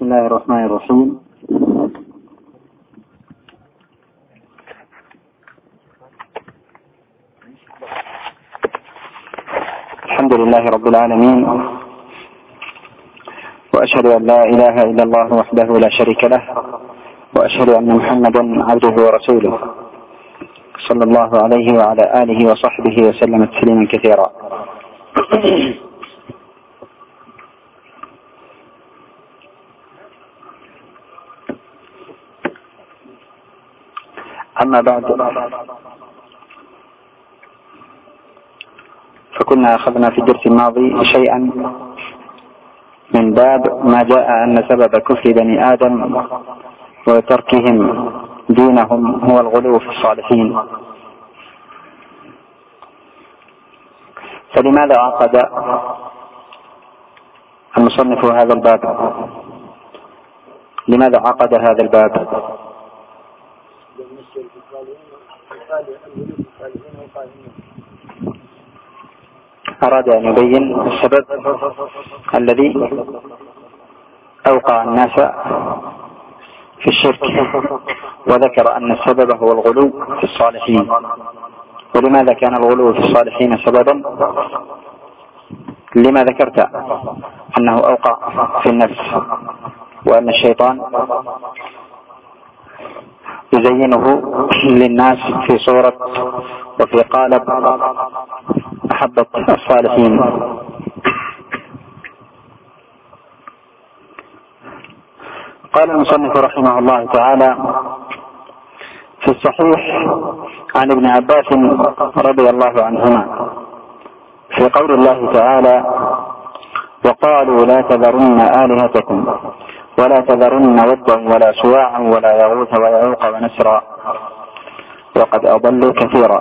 الله الرحمن الرحيم. الحمد لله رب العالمين، وأشهد أن لا إله إلا الله وحده لا شريك له، وأشهد أن محمدا عبده ورسوله صلى الله عليه وعلى آله وصحبه وسلم تسليما كثيرا. أما بعد، فكنا أخذنا في الدرس الماضي شيئا من باب ما جاء أن سبب كفر بني آدم وتركهم دينهم هو الغلو في الصالحين. فلماذا عقد المصنف هذا الباب؟ لماذا عقد هذا الباب؟ أراد أن يبين السبب الذي أوقع الناس في الشرك، وذكر أن السبب هو الغلو في الصالحين. ولماذا كان الغلو في الصالحين سببا؟ لما ذكرت أنه أوقع في النفس، وأن الشيطان يزينه للناس في صورة وفي قالب محبة الصالحين. قال المصنف رحمه الله تعالى في الصحيح عن ابن عباس رضي الله عنهما في قول الله تعالى: وقالوا لا تذرن آلهتكم ولا تذرن ودا ولا سواعا ولا يغوث ويعوق ونسرا وقد أضلوا كثيرا.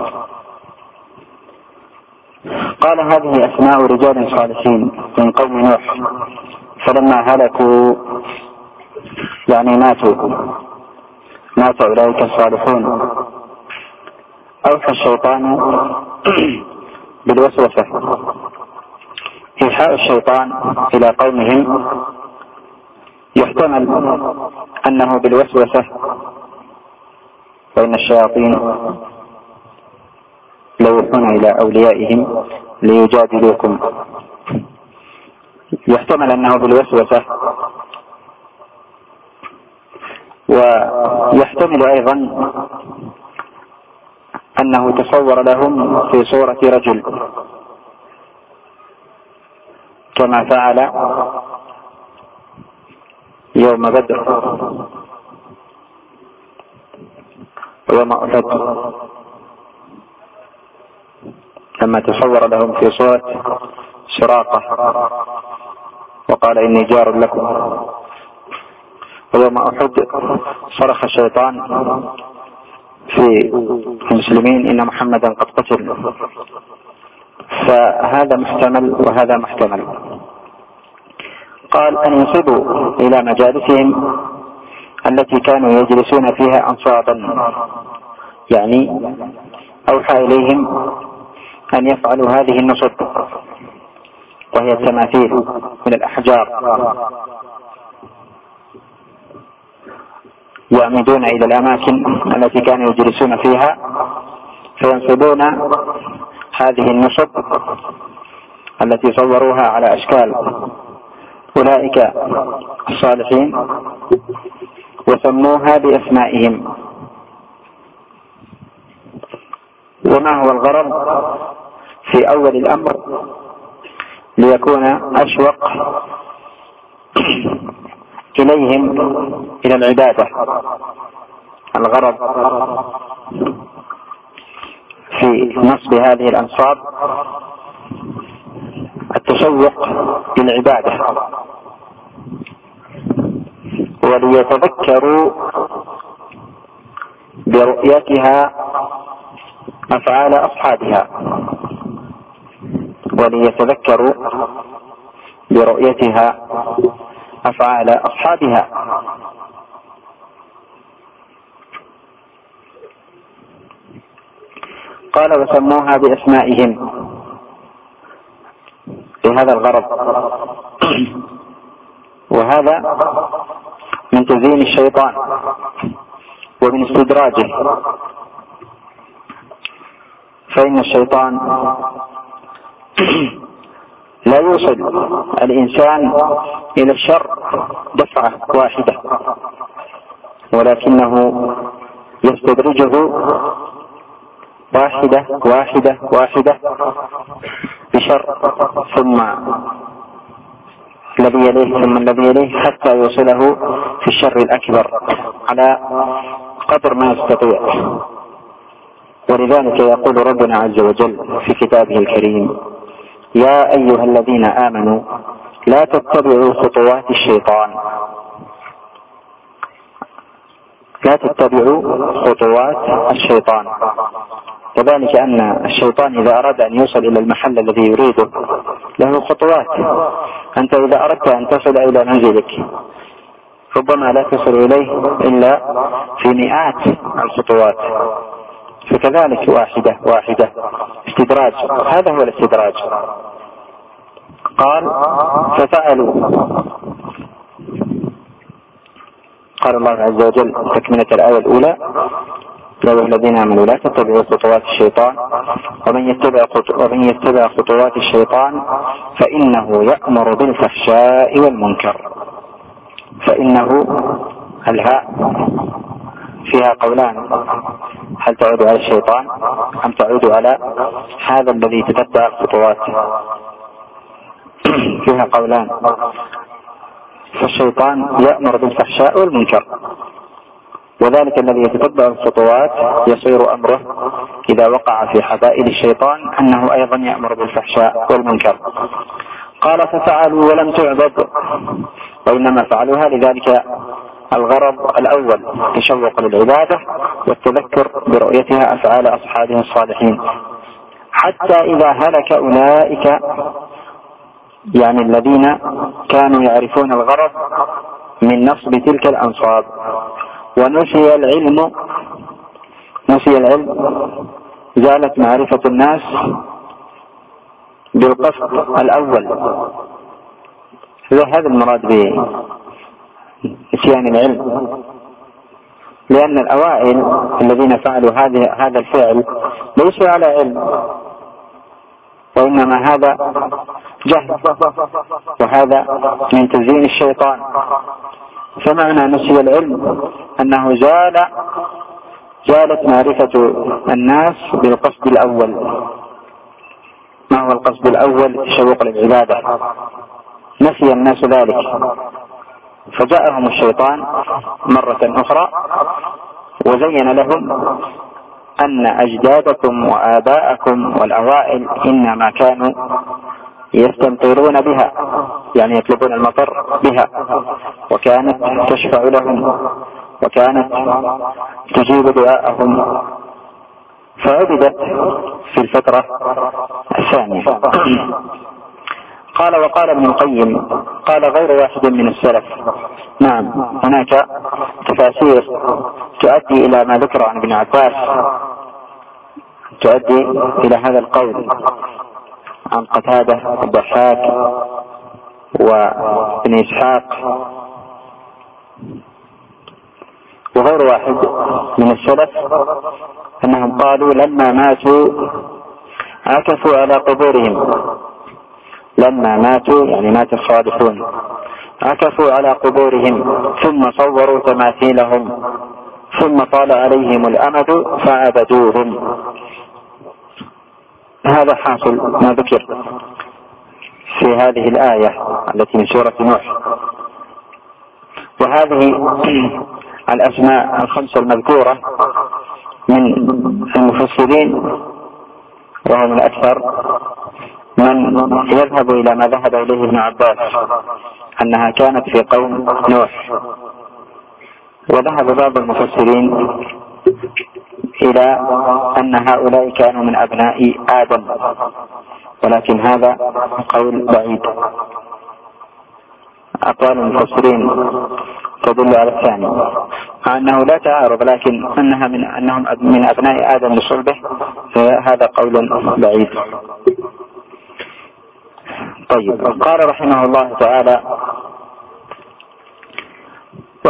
قال هذه أسماء رجال صالحين من قوم نوح، فلما هلكوا يعني مات أولئك الصالحون، أوحى الشيطان بالوسوسة. إيحاء الشيطان إلى قومهم يحتمل أنه بالوسوسة، وإن الشياطين ليوحون إلى أوليائهم ليجادلوكم. يحتمل أنه بالوسوسة، ويحتمل أيضا أنه تصور لهم في صورة رجل كما فعل يوم بدر ويوم أحد، لما تصور لهم في صورة سراقة وقال إني جار لكم. ويوم أحد صرخ الشيطان في المسلمين إن محمدا قد قتل. فهذا محتمل وهذا محتمل. قال أن ينصبوا إلى مجالسهم التي كانوا يجلسون فيها أنصابا، يعني أوحى إليهم أن يفعلوا هذه النصب، وهي التماثيل من الأحجار، يعمدون إلى الأماكن التي كانوا يجلسون فيها فينصبون هذه النصب التي صوروها على أشكال أولئك الصالحين، وسموها بأسمائهم. وما هو الغرض في أول الأمر؟ ليكون أشوق إليهم إلى العبادة. الغرض في نصب هذه الأنصاب التشوق للعبادة، وليتذكروا برؤيتها أفعال أصحابها، وليتذكروا برؤيتها أفعال أصحابها. قال وسموها بأسمائهم لهذا الغرض. وهذا من تزيين الشيطان ومن استدراجه، فإن الشيطان لا يوصل الإنسان إلى الشر دفعة واحدة، ولكنه يستدرجه واحدة واحدة واحدة بشر، ثم الذي يليه ثم الذي يليه، حتى يوصله في الشر الأكبر على قدر ما يستطيع. ولذلك يقول ربنا عز وجل في كتابه الكريم: يا أيها الذين آمنوا لا تتبعوا خطوات الشيطان، لا تتبعوا خطوات الشيطان. وذلك أن الشيطان إذا أراد أن يوصل إلى المحل الذي يريده له خطوات. أنت إذا أردت أن تصل إلى منزلك ربما لا تصل إليه إلا في مئات الخطوات، فكذلك واحدة واحدة استدراج، هذا هو الاستدراج. قال ففعلوا، قال الله عز وجل تكملة الآية الأولى: يا أيها الذين آمنوا لا تتبعوا خطوات الشيطان ومن يتبع خطوات الشيطان فإنه يأمر بالفحشاء والمنكر. فإنه الهاء فيها قولان: هل تعود على الشيطان أم تعود على هذا الذي يتتبع الخطوات؟ فيها قولان. فالشيطان يأمر بالفحشاء والمنكر، وذلك الذي يتتبع الخطوات يصير أمره إذا وقع في حبائل الشيطان أنه أيضا يأمر بالفحشاء والمنكر. قال ففعلوا ولم تعبد، وإنما فعلوها لذلك الغرض الأول: تشوق للعبادة والتذكر برؤيتها أفعال أصحابها الصالحين، حتى إذا هلك أولئك، يعني الذين كانوا يعرفون الغرض من نصب تلك الأنصاب، ونسي العلم زالت معرفة الناس بالقصد الأول. هذا المراد بنسيان العلم، لأن الأوائل الذين فعلوا هذا الفعل ليسوا على علم، وإنما هذا جهل، وهذا من تزيين الشيطان. فمعنى نسي العلم أنه زالت معرفة الناس بالقصد الأول. ما هو القصد الأول؟ تشوق للعبادة. نسي الناس ذلك، فجاءهم الشيطان مرة أخرى وزين لهم أن أجدادكم وآباءكم والأوائل إنما كانوا يستمطرون بها، يعني يطلبون المطر بها، وكانت تشفع لهم وكانت تجيب دعاءهم، فعبدت في الفترة الثانية. قال وقال ابن القيم قال غير واحد من السلف. نعم، هناك تفاسير تؤدي إلى ما ذكر عن ابن عباس، تؤدي إلى هذا القول عن قتادة والضحاك وابن إسحاق وغير واحد من السلف أنهم قالوا لما ماتوا عكفوا على قبورهم. لما ماتوا يعني مات الصالحون، عكفوا على قبورهم ثم صوروا تماثيلهم ثم طال عليهم الأمد فعبدوهم. هذا حاصل ما ذكر في هذه الآية التي من سورة نوح. وهذه الأسماء الخمسة المذكورة من المفسرين، وهم الأكثر من يذهب إلى ما ذهب إليه ابن عباس أنها كانت في قوم نوح، وذهب بعض المفسرين إلى أن هؤلاء كانوا من أبناء آدم، ولكن هذا قول بعيد. أقوال المفسرين تدل على الثاني، مع أنه لا تعارض، لكن أنهم من أبناء آدم لصلبه، فهذا قول بعيد. طيب، قال رحمه الله تعالى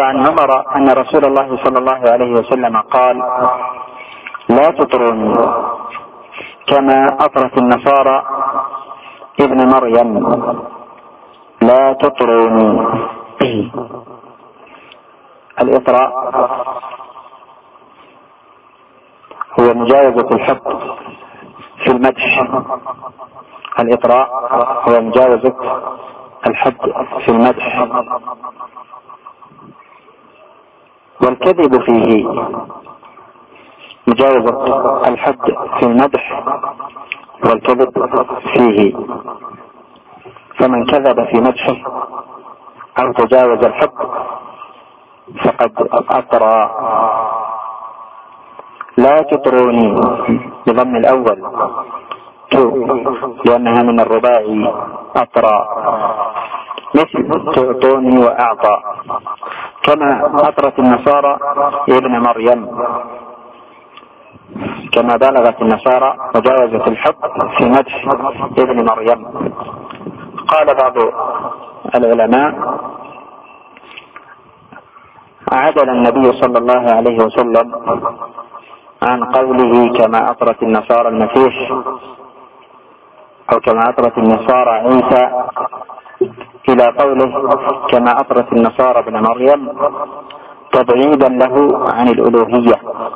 وعن عمر أن رسول الله صلى الله عليه وسلم قال: لا تطروني كما أطرت النصارى ابن مريم. لا تطروني. الإطراء هو مجاوزة الحد في المدح. الإطراء هو مجاوزة الحد في المدح، والكذب فيه مجاوزة الحد في المدح والكذب فيه. فمن كذب في مدحه أو تجاوز الحد فقد أطرى. لا تطروني بضم الأول لأنها من الرباعي أطرى، مثل تعطوني وأعطى، كما أطرت النصارى ابن مريم، كما بلغت النصارى وجاوزت الحد في مدح ابن مريم. قال بعض العلماء: عدل النبي صلى الله عليه وسلم عن قوله كما أطرت النصارى المسيح أو كما أطرت النصارى عيسى إلى قوله كما أطرت النصارى ابن مريم، تبعيدا له عن الألوهية،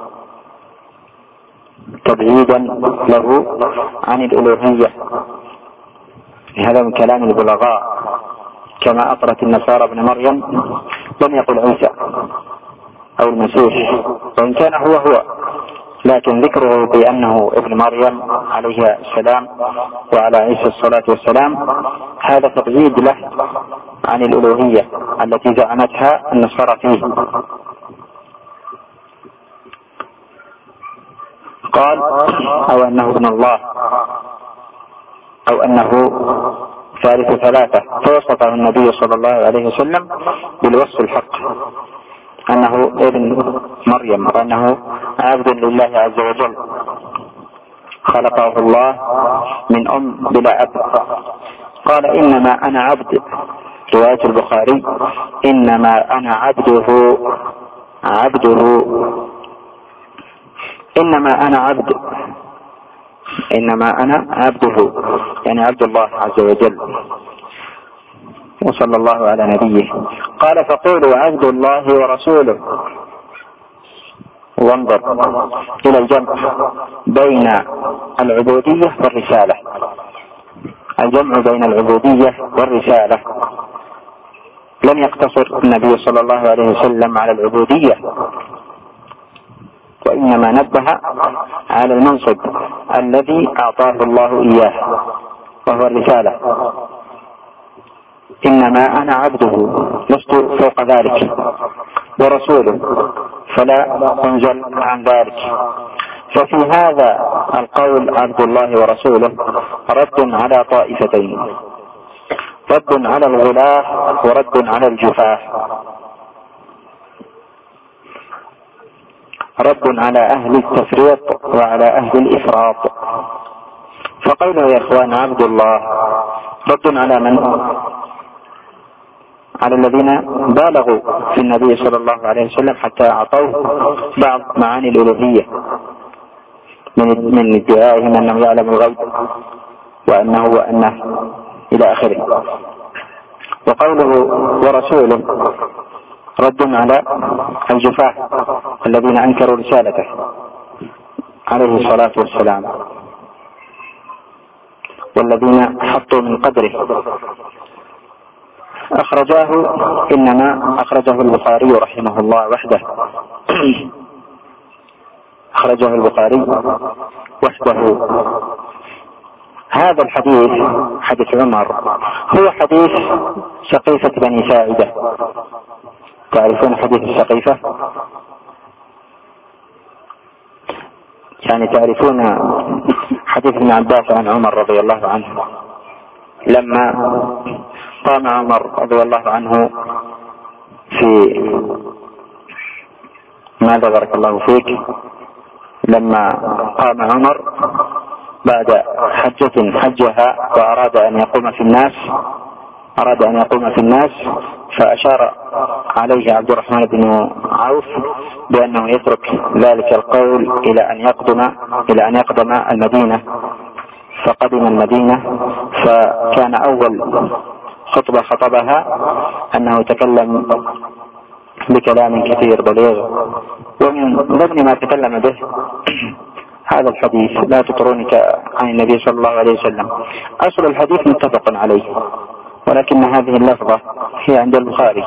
تبعيدا له عن الألوهية. هذا من كلام البلغاء. كما أطرت النصارى ابن مريم لم يقل عيسى أو المسيح، وإن كان هو، لكن ذكره بأنه ابن مريم عليه السلام وعلى عيسى الصلاة والسلام هذا تبعيد له عن الألوهية التي زعمتها النصارى فيه. قال: أو أنه ابن الله أو أنه ثالث ثلاثة، فوصفه النبي صلى الله عليه وسلم بالوصف الحق أنه ابن مريم وأنه عبد لله عز وجل، خلقه الله من أم بلا أب. قال: إنما أنا عبد، رواية البخاري: إنما أنا عبده، إنما أنا عبد، إنما أنا عبده، يعني عبد الله عز وجل. وصلى الله على نبيه. قال: فقولوا عبد الله ورسوله. وانظر إلى الجمع بين العبودية والرسالة، الجمع بين العبودية والرسالة. لم يقتصر النبي صلى الله عليه وسلم على العبودية، وإنما نبه على المنصب الذي أعطاه الله إياه وهو الرسالة. إنما أنا عبده، لست فوق ذلك، ورسوله، فلا أنزل عن ذلك. ففي هذا القول عبد الله ورسوله رد على طائفتين: رد على الغلاة ورد على الجفاة، رد على أهل التفريط وعلى أهل الإفراط. فقوله يا إخوان عبد الله رد على من؟ على الذين بالغوا في النبي صلى الله عليه وسلم حتى أعطوه بعض معاني الألوهية من ادعائهم أنه يعلم الغيب وأنه إلى آخره. وقوله ورسوله رد على الجفاة الذين أنكروا رسالته عليه الصلاة والسلام، والذين حطوا من قدره. إنما أخرجه البخاري رحمه الله وحده، أخرجه البخاري وحده. هذا الحديث حديث عمر هو حديث سقيفة بني ساعدة. تعرفون حديث السقيفة؟ يعني تعرفون حديث ابن عباس عن عمر رضي الله عنه لما قام عمر رضي الله عنه في ماذا بارك الله فيك، لما قام عمر بعد حجة حجها وأراد أن يقوم في الناس فأشار عليه عبد الرحمن بن عوف بأنه يترك ذلك القول إلى أن يقدم المدينة. فقدم المدينة، فكان أول خطبة خطبها أنه تكلم بكلام كثير بليغ، ومن ضمن ما تكلم به هذا الحديث: لا تطرونك عن النبي صلى الله عليه وسلم. أصل الحديث متفق عليه، ولكن هذه اللفظة هي عند البخاري.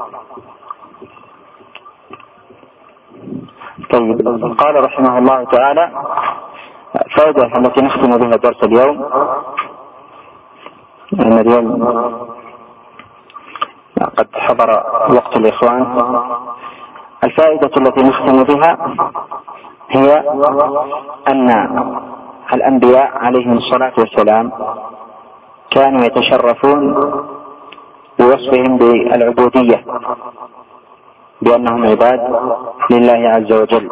طيب، قال رحمه الله تعالى: الفائدة التي نختم بها درس اليوم، اليوم قد حضر وقت الإخوان. الفائدة التي نختم بها هي أن الأنبياء عليهم الصلاة والسلام كانوا يتشرفون بوصفهم بالعبودية، بأنهم عباد لله عز وجل.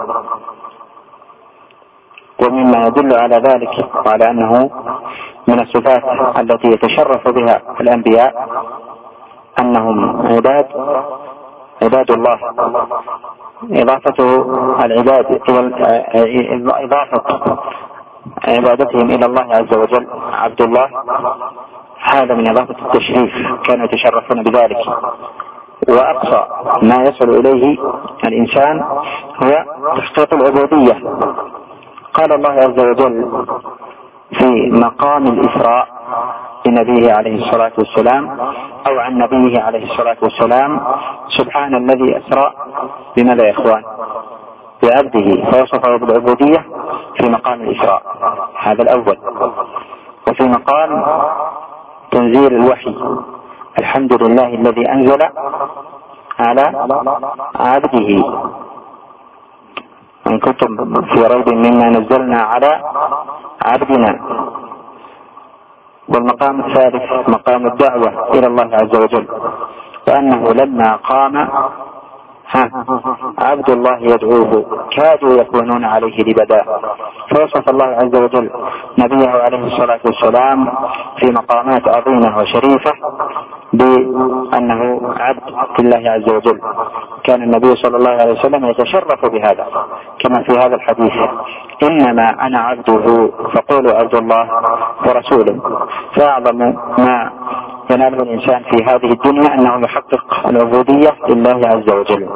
ومما يدل على ذلك وعلى أنه من الصفات التي يتشرف بها الأنبياء أنهم عباد الله. إضافة عبادتهم إلى الله عز وجل عبد الله، هذا من إضافة التشريف، كانوا يتشرفون بذلك. وأقصى ما يصل إليه الإنسان هو تحقيق العبودية. قال الله عز وجل في مقام الإسراء بنبيه عليه الصلاة والسلام، أو عن نبيه عليه الصلاة والسلام: سبحان الذي أسرى بماذا يا إخوان؟ بعبده، فوصفه بالعبودية في مقام الإسراء، هذا الأول. وفي مقام تنزيل الوحي: الحمد لله الذي أنزل على عبده، إن كنتم في ريب مما نزلنا على عبدنا. والمقام الثالث مقام الدعوة إلى الله عز وجل، وأنه لما قام عبد الله يدعوه كادوا يكونون عليه لبدا. فوصف الله عز وجل نبيه عليه الصلاة والسلام في مقامات عظيمة وشريفة بأنه عبد لله عز وجل. كان النبي صلى الله عليه وسلم يتشرف بهذا، كما في هذا الحديث: إنما أنا عبده فقولوا عبد الله ورسوله. فأعظم ما يناله الإنسان في هذه الدنيا أنه يحقق العبودية لله عز وجل.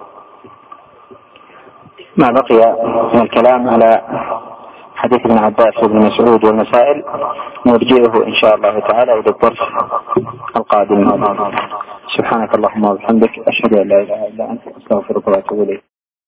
ما بقي من الكلام على حديث ابن عباس وابن مسعود والمسائل نرجعه إن شاء الله تعالى إلى الدرس القادم. سبحانك اللهم وبحمدك، أشهد أن لا إله إلا أنت، أستغفرك وأتوب إليك.